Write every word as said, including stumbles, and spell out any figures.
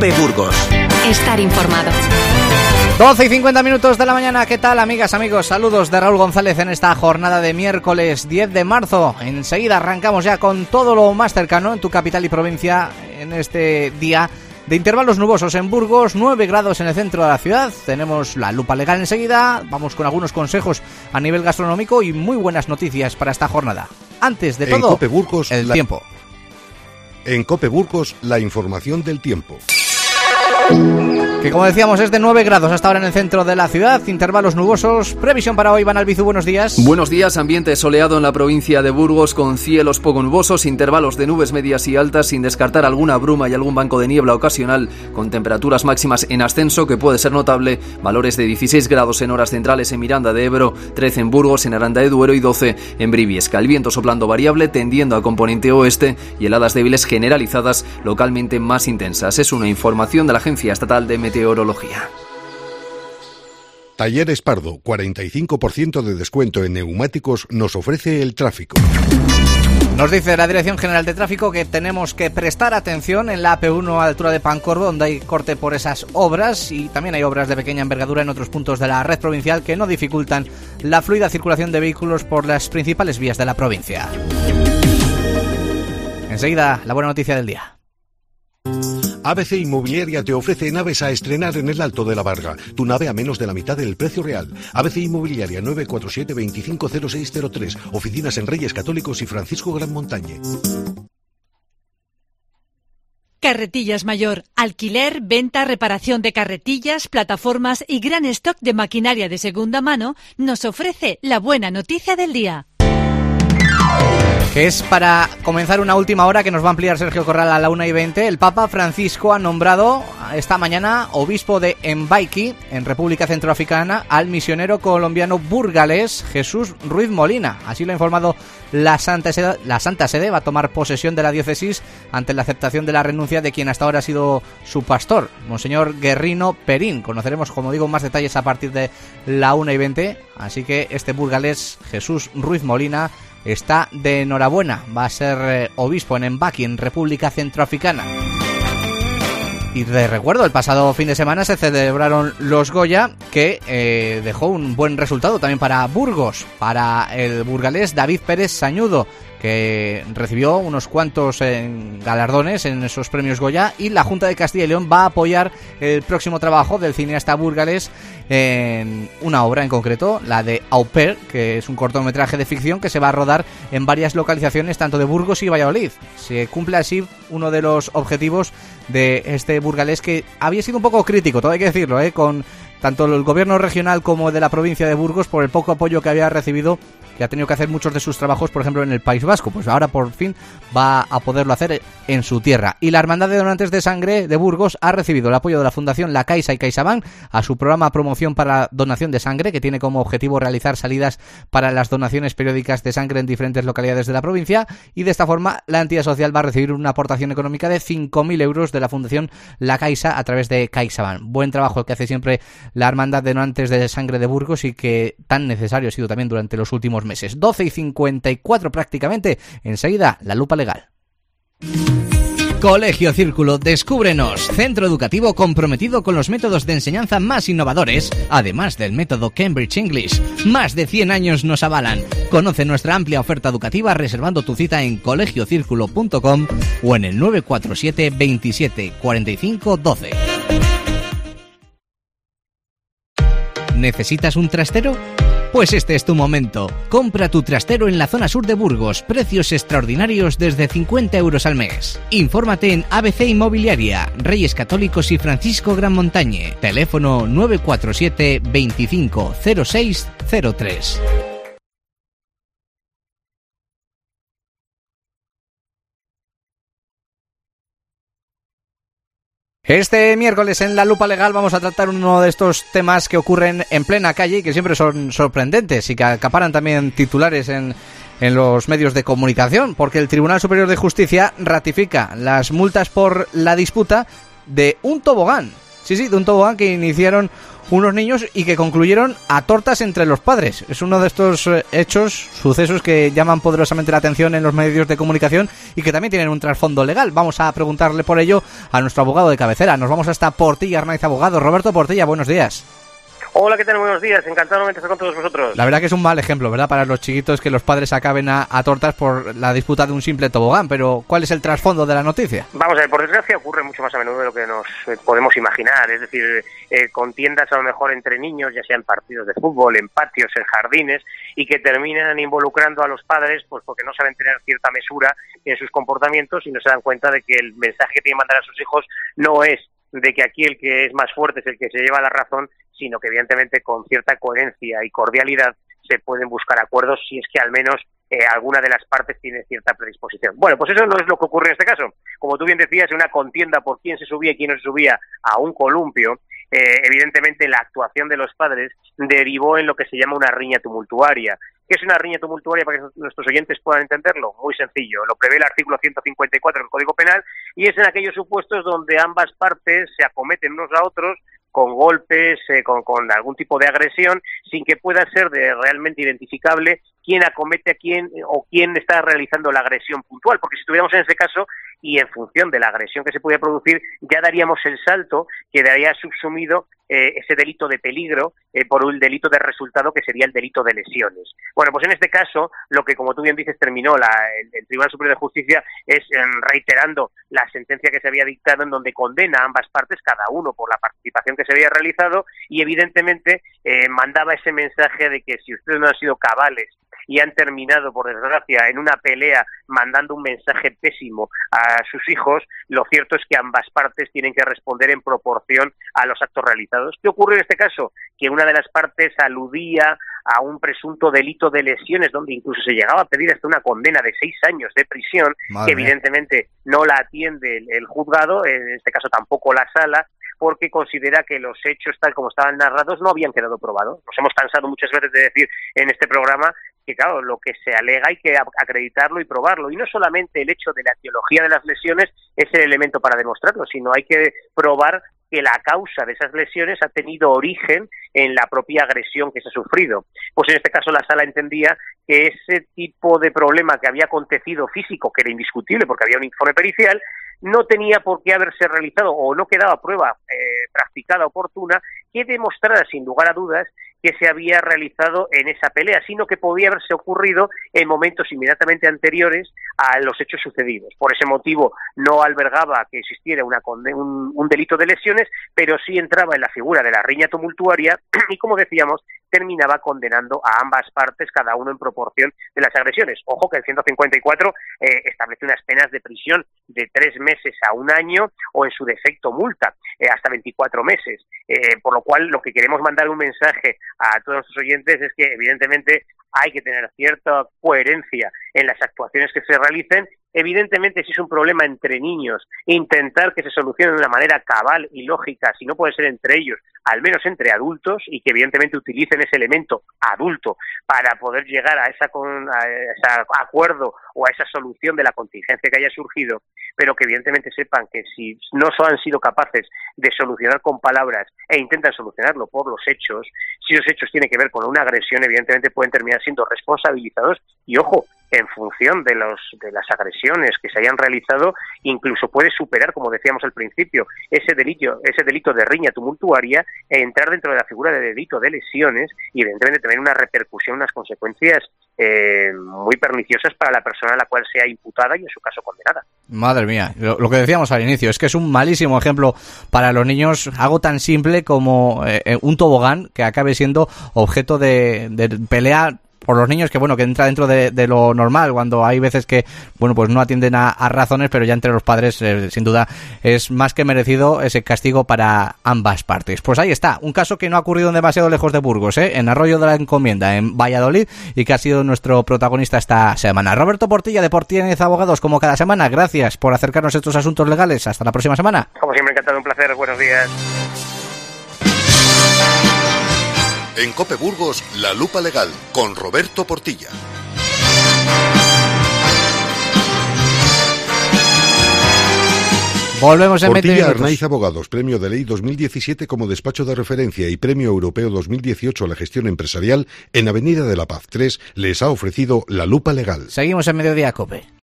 COPE Burgos. Estar informado. doce y cincuenta minutos de la mañana. ¿Qué tal, amigas, amigos? Saludos de Raúl González en esta jornada de miércoles diez de marzo. Enseguida arrancamos ya con todo lo más cercano en tu capital y provincia en este día de intervalos nubosos en Burgos, nueve grados en el centro de la ciudad. Tenemos la lupa legal enseguida. Vamos con algunos consejos a nivel gastronómico y muy buenas noticias para esta jornada. Antes de todo, en COPE Burgos, el la... tiempo. En COPE Burgos, la información del tiempo. Que como decíamos es de nueve grados hasta ahora en el centro de la ciudad, intervalos nubosos. Previsión para hoy, Iván Albizu, buenos días. Buenos días, ambiente soleado en la provincia de Burgos con cielos poco nubosos, intervalos de nubes medias y altas sin descartar alguna bruma y algún banco de niebla ocasional, con temperaturas máximas en ascenso que puede ser notable, valores de dieciséis grados en horas centrales en Miranda de Ebro, trece en Burgos, en Aranda de Duero y doce en Briviesca. El viento soplando variable tendiendo a componente oeste y heladas débiles generalizadas localmente más intensas. Es una información de la Agencia Estatal de Meteorología. Talleres Pardo, cuarenta y cinco por ciento de descuento en neumáticos nos ofrece el tráfico. Nos dice la Dirección General de Tráfico que tenemos que prestar atención en la A P uno a la altura de Pancorbo, donde hay corte por esas obras, y también hay obras de pequeña envergadura en otros puntos de la red provincial que no dificultan la fluida circulación de vehículos por las principales vías de la provincia. Enseguida, la buena noticia del día. A B C Inmobiliaria te ofrece naves a estrenar en el Alto de la Varga. Tu nave a menos de la mitad del precio real. A B C Inmobiliaria nueve cuatro siete, veinticinco cero seis cero tres. Oficinas en Reyes Católicos y Francisco Gran Montañe. Carretillas Mayor. Alquiler, venta, reparación de carretillas, plataformas y gran stock de maquinaria de segunda mano nos ofrece la buena noticia del día. Que es para comenzar una última hora que nos va a ampliar Sergio Corral a la una y veinte. El Papa Francisco ha nombrado esta mañana obispo de Mbaiki, en República Centroafricana, al misionero colombiano burgalés Jesús Ruiz Molina. Así lo ha informado la Santa Sede. La Santa Sede va a tomar posesión de la diócesis ante la aceptación de la renuncia de quien hasta ahora ha sido su pastor, Monseñor Guerrino Perín. Conoceremos, como digo, más detalles a partir de la una y veinte. Así que este burgalés Jesús Ruiz Molina está de enhorabuena, va a ser eh, obispo en Mbaiki, en República Centroafricana. Y de recuerdo, el pasado fin de semana se celebraron los Goya, que eh, dejó un buen resultado también para Burgos, para el burgalés David Pérez Sañudo, que recibió unos cuantos eh, galardones en esos premios Goya, y la Junta de Castilla y León va a apoyar el próximo trabajo del cineasta burgalés en una obra en concreto, la de Au Pair, que es un cortometraje de ficción que se va a rodar en varias localizaciones tanto de Burgos y Valladolid. Se cumple así uno de los objetivos de este burgalés, que había sido un poco crítico, todo hay que decirlo, ¿eh? con tanto el gobierno regional como de la provincia de Burgos por el poco apoyo que había recibido, que ha tenido que hacer muchos de sus trabajos, por ejemplo, en el País Vasco. Pues ahora por fin va a poderlo hacer en su tierra. Y la Hermandad de Donantes de Sangre de Burgos ha recibido el apoyo de la Fundación La Caixa y CaixaBank a su programa Promoción para Donación de Sangre, que tiene como objetivo realizar salidas para las donaciones periódicas de sangre en diferentes localidades de la provincia, y de esta forma la entidad social va a recibir una aportación económica de cinco mil euros de la Fundación La Caixa a través de CaixaBank. Buen trabajo el que hace siempre la Hermandad de Donantes de Sangre de Burgos, y que tan necesario ha sido también durante los últimos meses. doce y cincuenta y cuatro prácticamente. Enseguida, la lupa legal. Colegio Círculo, descúbrenos. Centro educativo comprometido con los métodos de enseñanza más innovadores, además del método Cambridge English. Más de cien años nos avalan. Conoce nuestra amplia oferta educativa reservando tu cita en colegio círculo punto com o en el nueve cuatro siete, veintisiete, cuarenta y cinco, doce. ¿Necesitas un trastero? Pues este es tu momento. Compra tu trastero en la zona sur de Burgos. Precios extraordinarios desde cincuenta euros al mes. Infórmate en A B C Inmobiliaria, Reyes Católicos y Francisco Gran Montañe. Teléfono nueve cuatro siete, veinticinco, cero seis, cero tres. Este miércoles en La Lupa Legal vamos a tratar uno de estos temas que ocurren en plena calle y que siempre son sorprendentes y que acaparan también titulares en, en los medios de comunicación, porque el Tribunal Superior de Justicia ratifica las multas por la disputa de un tobogán Sí, sí, de un tobogán que iniciaron unos niños y que concluyeron a tortas entre los padres. Es uno de estos eh, hechos, sucesos que llaman poderosamente la atención en los medios de comunicación y que también tienen un trasfondo legal. Vamos a preguntarle por ello a nuestro abogado de cabecera. Nos vamos hasta Portilla Arnaiz Abogado. Roberto Portilla, buenos días. Hola, ¿qué tal? Buenos días. Encantado de estar con todos vosotros. La verdad que es un mal ejemplo, ¿verdad? Para los chiquitos que los padres acaben a, a tortas por la disputa de un simple tobogán. Pero, ¿cuál es el trasfondo de la noticia? Vamos a ver, por desgracia ocurre mucho más a menudo de lo que nos eh, podemos imaginar. Es decir, eh, contiendas a lo mejor entre niños, ya sea en partidos de fútbol, en patios, en jardines, y que terminan involucrando a los padres pues porque no saben tener cierta mesura en sus comportamientos y no se dan cuenta de que el mensaje que tienen que mandar a sus hijos no es de que aquí el que es más fuerte es el que se lleva la razón, sino que evidentemente con cierta coherencia y cordialidad se pueden buscar acuerdos si es que al menos eh, alguna de las partes tiene cierta predisposición. Bueno, pues eso no es lo que ocurre en este caso. Como tú bien decías, una contienda por quién se subía y quién no se subía a un columpio, eh, evidentemente la actuación de los padres derivó en lo que se llama una riña tumultuaria. ¿Qué es una riña tumultuaria para que nuestros oyentes puedan entenderlo? Muy sencillo, lo prevé el artículo ciento cincuenta y cuatro del Código Penal y es en aquellos supuestos donde ambas partes se acometen unos a otros con golpes, eh, con, con algún tipo de agresión, sin que pueda ser de realmente identificable quién acomete a quién o quién está realizando la agresión puntual, porque si estuviéramos en ese caso y en función de la agresión que se pudiera producir, ya daríamos el salto que daría subsumido eh, ese delito de peligro eh, por un delito de resultado que sería el delito de lesiones. Bueno, pues en este caso, lo que como tú bien dices terminó la, el, el Tribunal Superior de Justicia es eh, reiterando la sentencia que se había dictado en donde condena a ambas partes, cada uno por la participación que se había realizado y evidentemente eh, mandaba ese mensaje de que si ustedes no han sido cabales y han terminado, por desgracia, en una pelea mandando un mensaje pésimo a sus hijos, lo cierto es que ambas partes tienen que responder en proporción a los actos realizados. ¿Qué ocurre en este caso? Que una de las partes aludía a un presunto delito de lesiones, donde incluso se llegaba a pedir hasta una condena de seis años de prisión, Madre. que evidentemente no la atiende el, el juzgado, en este caso tampoco la sala, porque considera que los hechos tal como estaban narrados no habían quedado probados. Nos hemos cansado muchas veces de decir en este programa que, claro, lo que se alega hay que acreditarlo y probarlo. Y no solamente el hecho de la etiología de las lesiones es el elemento para demostrarlo, sino hay que probar que la causa de esas lesiones ha tenido origen en la propia agresión que se ha sufrido. Pues en este caso la sala entendía que ese tipo de problema que había acontecido físico, que era indiscutible porque había un informe pericial, no tenía por qué haberse realizado o no quedaba prueba eh, practicada oportuna que demostrara sin lugar a dudas que se había realizado en esa pelea, sino que podía haberse ocurrido en momentos inmediatamente anteriores a los hechos sucedidos. Por ese motivo no albergaba que existiera una conde- un, un delito de lesiones, pero sí entraba en la figura de la riña tumultuaria y, como decíamos, terminaba condenando a ambas partes, cada uno en proporción de las agresiones. Ojo que el ciento cincuenta y cuatro eh, establece unas penas de prisión de tres meses a un año o, en su defecto, multa eh, hasta veinticuatro meses. Eh, por lo cual, lo que queremos mandar un mensaje a todos nuestros oyentes es que, evidentemente, hay que tener cierta coherencia en las actuaciones que se realicen. Evidentemente, si es un problema entre niños, intentar que se solucione de una manera cabal y lógica, si no puede ser entre ellos, al menos entre adultos, y que evidentemente utilicen ese elemento adulto para poder llegar a, esa con, a ese acuerdo o a esa solución de la contingencia que haya surgido, pero que evidentemente sepan que si no han sido capaces de solucionar con palabras e intentan solucionarlo por los hechos, si los hechos tienen que ver con una agresión, evidentemente pueden terminar siendo responsabilizados y, ojo, en función de los de las agresiones que se hayan realizado, incluso puede superar, como decíamos al principio, ese delito ese delito de riña tumultuaria e entrar dentro de la figura de delito de lesiones y evidentemente tener una repercusión, unas consecuencias eh, muy perniciosas para la persona a la cual sea imputada y en su caso condenada. Madre mía, lo, lo que decíamos al inicio, es que es un malísimo ejemplo para los niños, algo tan simple como eh, un tobogán que acabe siendo objeto de, de pelea por los niños, que bueno, que entra dentro de, de lo normal, cuando hay veces que, bueno, pues no atienden a, a razones, pero ya entre los padres, eh, sin duda, es más que merecido ese castigo para ambas partes. Pues ahí está, un caso que no ha ocurrido demasiado lejos de Burgos, ¿eh? En Arroyo de la Encomienda, en Valladolid, y que ha sido nuestro protagonista esta semana. Roberto Portilla, de Portilla Abogados, como cada semana, gracias por acercarnos a estos asuntos legales. Hasta la próxima semana. Como siempre, encantado, un placer, buenos días. En COPE Burgos, La Lupa Legal, con Roberto Portilla. Volvemos en veinte Portilla minutos. Arnaiz Abogados, Premio de Ley dos mil diecisiete como despacho de referencia y Premio Europeo dos mil dieciocho a la gestión empresarial en Avenida de la Paz tres, les ha ofrecido la lupa legal. Seguimos en Mediodía COPE.